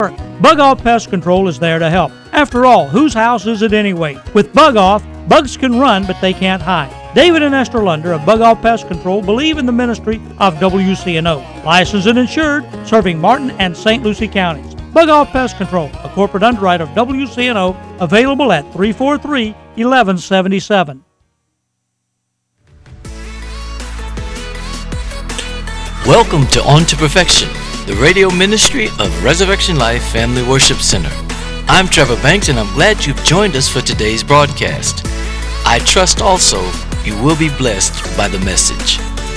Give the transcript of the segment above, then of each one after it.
Bug Off Pest Control is there to help. After all, whose house is it anyway? With Bug Off, bugs can run, but they can't hide. David and Esther Lunder of Bug Off Pest Control believe in the ministry of WCNO. Licensed and insured, serving Martin and St. Lucie counties. Bug Off Pest Control, a corporate underwriter of WCNO, available at 343-1177. Welcome to On to Perfection, the radio ministry of Resurrection Life Family Worship Center. I'm Trevor Banks, and I'm glad you've joined us for today's broadcast. I trust also you will be blessed by the message.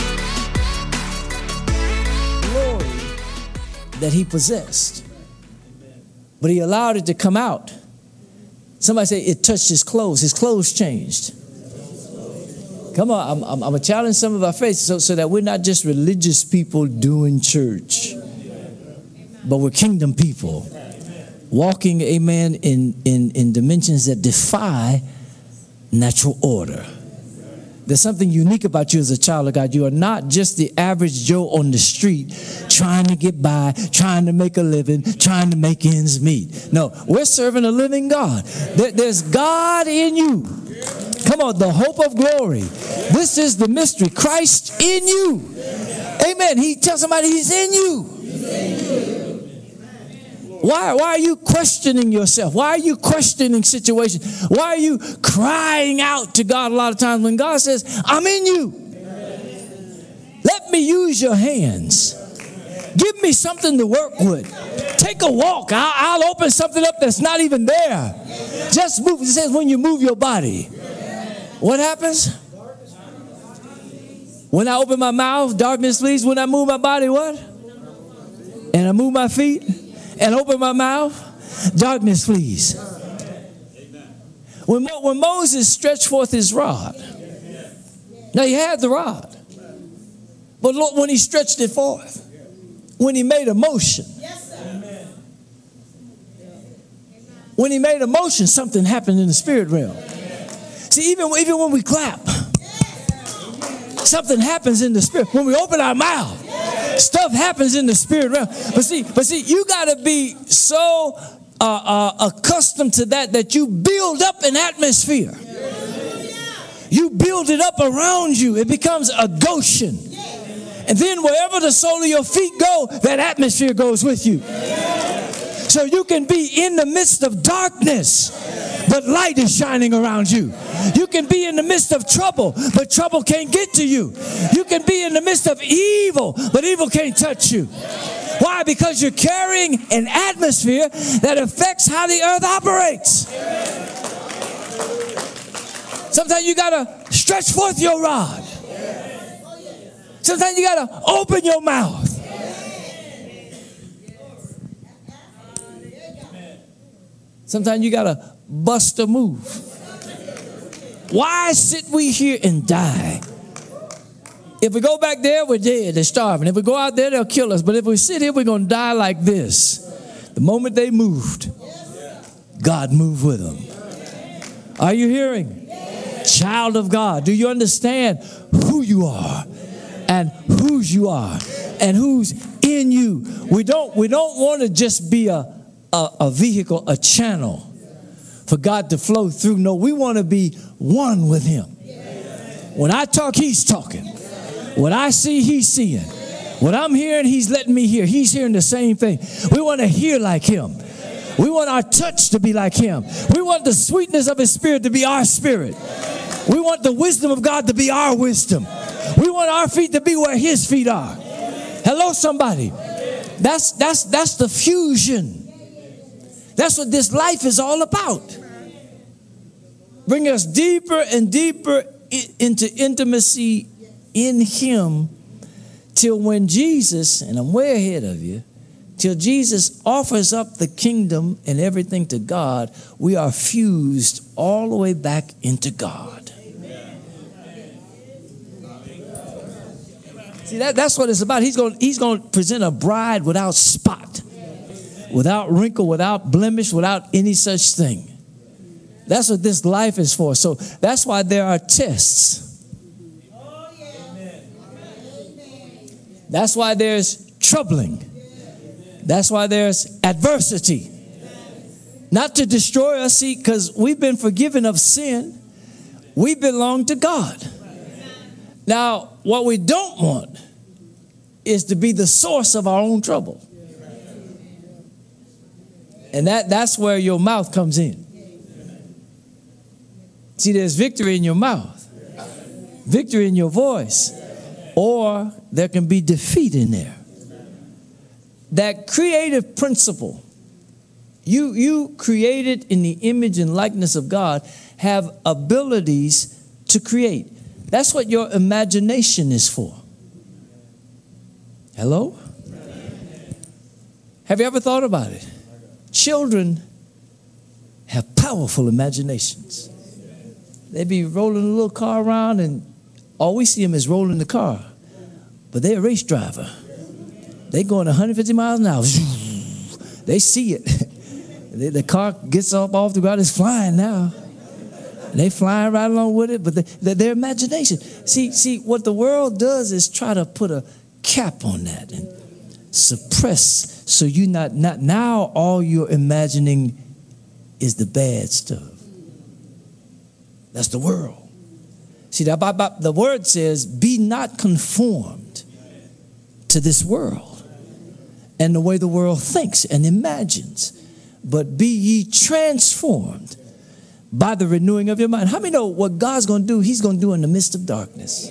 Glory that he possessed, but he allowed it to come out. Somebody say it touched his clothes changed. Come on, I'm going to challenge some of our faith so that we're not just religious people doing church, but we're kingdom people, walking, amen, in dimensions that defy natural order. There's something unique about you as a child of God. You are not just the average Joe on the street trying to get by, trying to make a living, trying to make ends meet. No, we're serving a living God. There's God in you. Come on, the hope of glory. This is the mystery. Christ in you. Amen. He tells somebody he's in you. Why are you questioning yourself? Why are you questioning situations? Why are you crying out to God a lot of times when God says, I'm in you? Let me use your hands. Give me something to work with. Take a walk. I'll open something up that's not even there. Just move. It says when you move your body. What happens? When I open my mouth, darkness flees. When I move my body, what? And I move my feet and open my mouth, darkness flees. When Moses stretched forth his rod, now he had the rod, but look, when he stretched it forth, when he made a motion, when he made a motion, something happened in the spirit realm. See, even when we clap, something happens in the spirit. When we open our mouth, stuff happens in the spirit realm. But see, you got to be so accustomed to that you build up an atmosphere. You build it up around you. It becomes a Goshen. And then wherever the sole of your feet go, that atmosphere goes with you. So you can be in the midst of darkness, but light is shining around you. You can be in the midst of trouble, but trouble can't get to you. You can be in the midst of evil, but evil can't touch you. Why? Because you're carrying an atmosphere that affects how the earth operates. Sometimes you got to stretch forth your rod. Sometimes you got to open your mouth. Sometimes you got to bust a move. Why sit we here and die? If we go back there, we're dead. They're starving. If we go out there, they'll kill us. But if we sit here, we're going to die like this. The moment they moved, God moved with them. Are you hearing? Child of God, do you understand who you are and whose you are and who's in you? We don't want to just be a vehicle, a channel for God to flow through. No, we want to be one with him. When I talk, he's talking. What I see, he's seeing. What I'm hearing, he's letting me hear. He's hearing the same thing. We want to hear like him. We want our touch to be like him. We want the sweetness of his spirit to be our spirit. We want the wisdom of God to be our wisdom. We want our feet to be where his feet are. Hello, somebody. That's the fusion. That's what this life is all about. Bring us deeper and deeper into intimacy in him till when Jesus, and I'm way ahead of you, till Jesus offers up the kingdom and everything to God, we are fused all the way back into God. See, that's what it's about. He's going to present a bride without spot, without wrinkle, without blemish, without any such thing. That's what this life is for. So that's why there are tests. That's why there's troubling. That's why there's adversity. Not to destroy us, see, because we've been forgiven of sin. We belong to God. Now, what we don't want is to be the source of our own trouble. And that's where your mouth comes in. See, there's victory in your mouth, victory in your voice, or there can be defeat in there. That creative principle, you created in the image and likeness of God, have abilities to create. That's what your imagination is for. Hello? Have you ever thought about it? Children have powerful imaginations. They be rolling a little car around and all we see them is rolling the car. But they're a race driver. They going 150 miles an hour. They see it. The car gets up off the ground, it's flying now. And they flying right along with it, but their imagination. See, what the world does is try to put a cap on that and suppress, so you not now all you're imagining is the bad stuff. That's the world. See, the word says, be not conformed to this world and the way the world thinks and imagines, but be ye transformed by the renewing of your mind. How many know what God's going to do, he's going to do in the midst of darkness?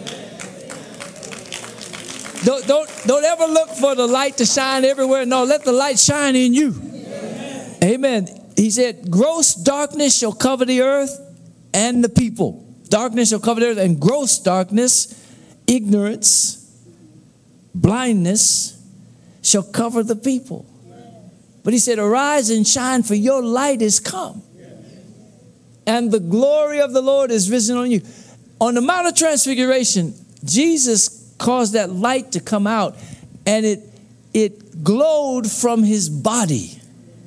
Don't ever look for the light to shine everywhere. No, let the light shine in you. Amen. He said, gross darkness shall cover the earth and the people. Darkness shall cover the earth, and gross darkness, ignorance, blindness shall cover the people. But he said, arise and shine, for your light is come, and the glory of the Lord is risen on you. On the Mount of Transfiguration, Jesus caused that light to come out, and it glowed from his body.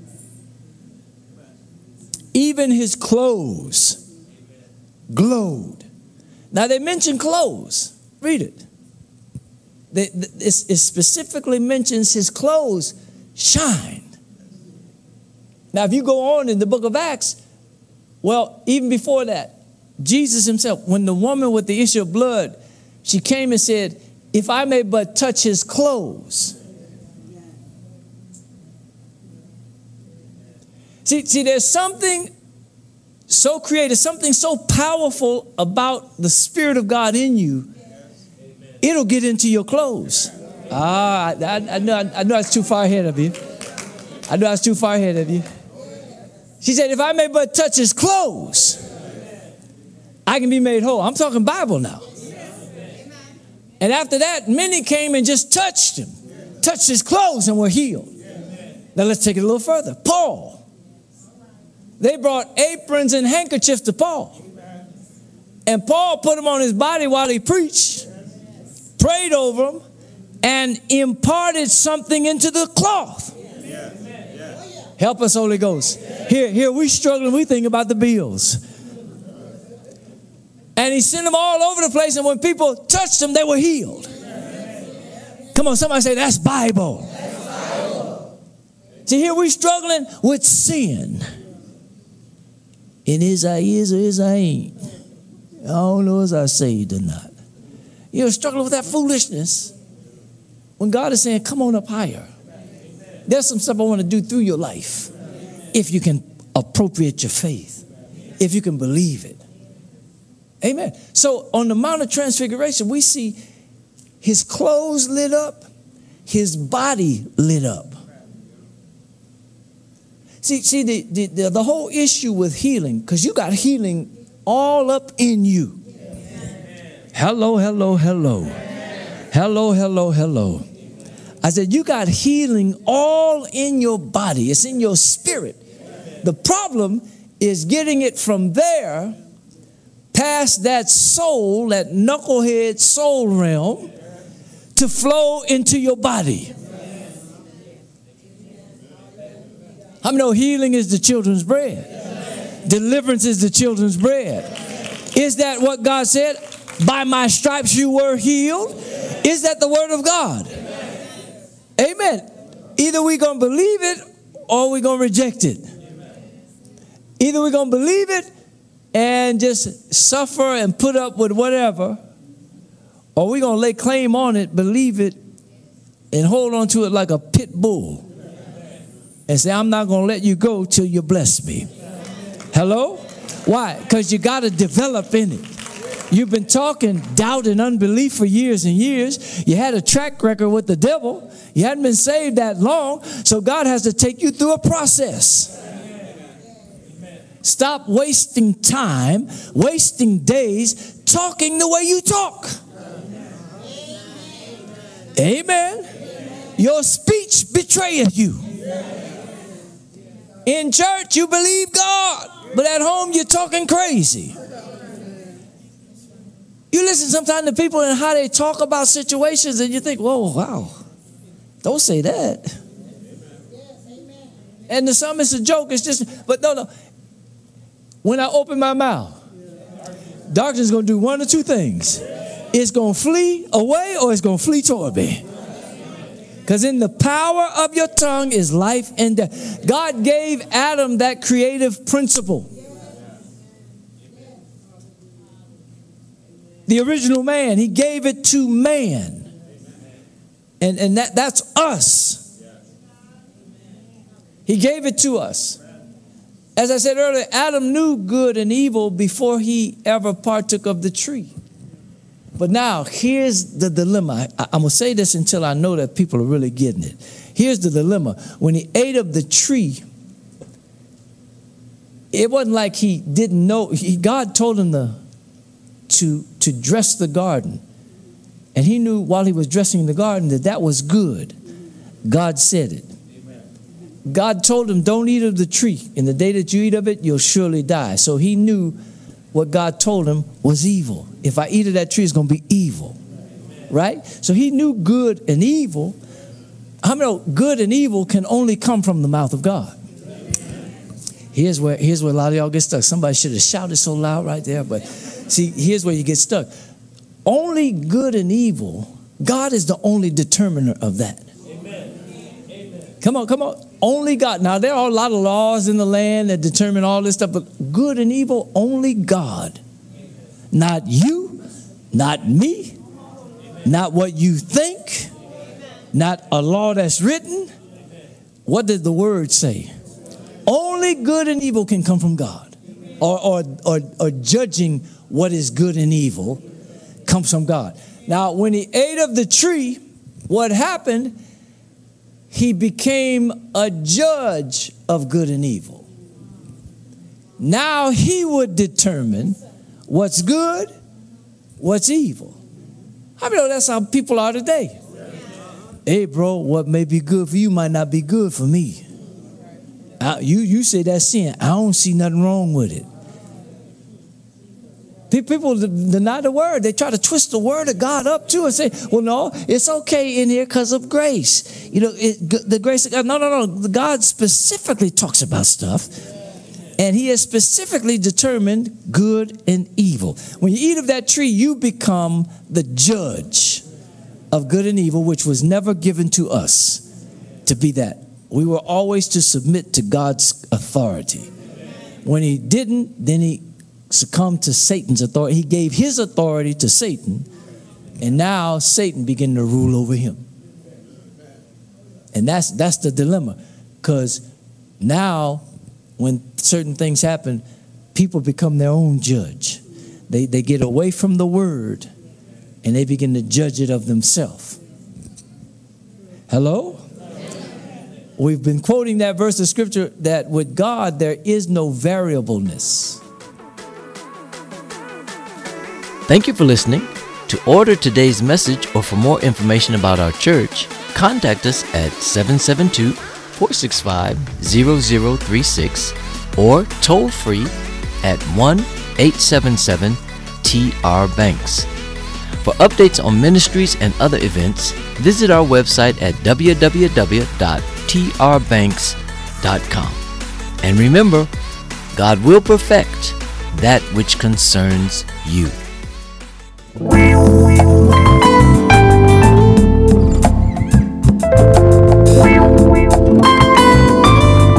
Even his clothes glowed. Now they mention clothes. Read it. It specifically mentions his clothes shined. Now if you go on in the book of Acts, well, even before that, Jesus himself, when the woman with the issue of blood, she came and said, if I may but touch his clothes. See, there's something so creative, something so powerful about the Spirit of God in you. It'll get into your clothes. I know I was too far ahead of you. I know I was too far ahead of you. She said, if I may but touch his clothes, I can be made whole. I'm talking Bible now. And after that, many came and just touched him, touched his clothes, and were healed. Now let's take it a little further. Paul. They brought aprons and handkerchiefs to Paul. And Paul put them on his body while he preached, prayed over them, and imparted something into the cloth. Help us, Holy Ghost. Here we struggling, we think about the bills. And he sent them all over the place, and when people touched them, they were healed. Come on, somebody say, that's Bible. See, here we struggling with sin. And is I is or is I ain't. I don't know is I saved or not. You're struggling with that foolishness when God is saying, come on up higher. There's some stuff I want to do through your life. If you can appropriate your faith. If you can believe it. Amen. So on the Mount of Transfiguration, we see his clothes lit up, his body lit up. See the whole issue with healing, because you got healing all up in you. Hello, hello, hello. Hello, hello, hello. I said, you got healing all in your body. It's in your spirit. The problem is getting it from there past that soul, that knucklehead soul realm, to flow into your body. How many know healing is the children's bread? Deliverance is the children's bread. Is that what God said? By my stripes you were healed. Is that the word of God? Amen. Either we're going to believe it or we're going to reject it. Either we're going to believe it and just suffer and put up with whatever, or we're going to lay claim on it, believe it, and hold on to it like a pit bull and say, I'm not going to let you go till you bless me. Hello? Why? Because you got to develop in it. You've been talking doubt and unbelief for years and years. You had a track record with the devil. You hadn't been saved that long, so God has to take you through a process. Stop wasting time, wasting days talking the way you talk. Amen. Your speech betrayeth you. In church, you believe God, but at home, you're talking crazy. You listen sometimes to people and how they talk about situations, and you think, whoa, wow, don't say that. And to some, it's a joke. It's just, but no. When I open my mouth, darkness is going to do one or two things. It's going to flee away or it's going to flee toward me. Because in the power of your tongue is life and death. God gave Adam that creative principle. The original man, he gave it to man. And that's us. He gave it to us. As I said earlier, Adam knew good and evil before he ever partook of the tree. But now, here's the dilemma. I'm going to say this until I know that people are really getting it. Here's the dilemma. When he ate of the tree, it wasn't like he didn't know. God told him to dress the garden. And he knew while he was dressing the garden that was good. God said it. God told him, don't eat of the tree. In the day that you eat of it, you'll surely die. So he knew what God told him was evil. If I eat of that tree, it's going to be evil. Right? So he knew good and evil. How many know good and evil can only come from the mouth of God? Here's where a lot of y'all get stuck. Somebody should have shouted so loud right there. But see, here's where you get stuck. Only good and evil, God is the only determiner of that. Come on. Only God. Now, there are a lot of laws in the land that determine all this stuff, but good and evil, only God. Not you, not me, not what you think, not a law that's written. What did the word say? Only good and evil can come from God. Or judging what is good and evil comes from God. Now, when he ate of the tree, what happened? He became a judge of good and evil. Now he would determine what's good, what's evil. How many know that's how people are today? Hey, bro, what may be good for you might not be good for me. You say that's sin. I don't see nothing wrong with it. People deny the word. They try to twist the word of God up too and say, well, no, it's okay in here because of grace. You know, the grace of God. No. God specifically talks about stuff. And he has specifically determined good and evil. When you eat of that tree, you become the judge of good and evil, which was never given to us to be that. We were always to submit to God's authority. When he didn't, then he succumbed to Satan's authority. He gave his authority to Satan, and now Satan began to rule over him. And that's the dilemma, because now when certain things happen, people become their own judge. They get away from the word, and they begin to judge it of themselves. Hello? We've been quoting that verse of scripture that with God there is no variableness. Thank you for listening. To order today's message or for more information about our church, contact us at 772-465-0036 or toll free at 1-877-TR-BANKS. For updates on ministries and other events, visit our website at www.trbanks.com. And remember, God will perfect that which concerns you.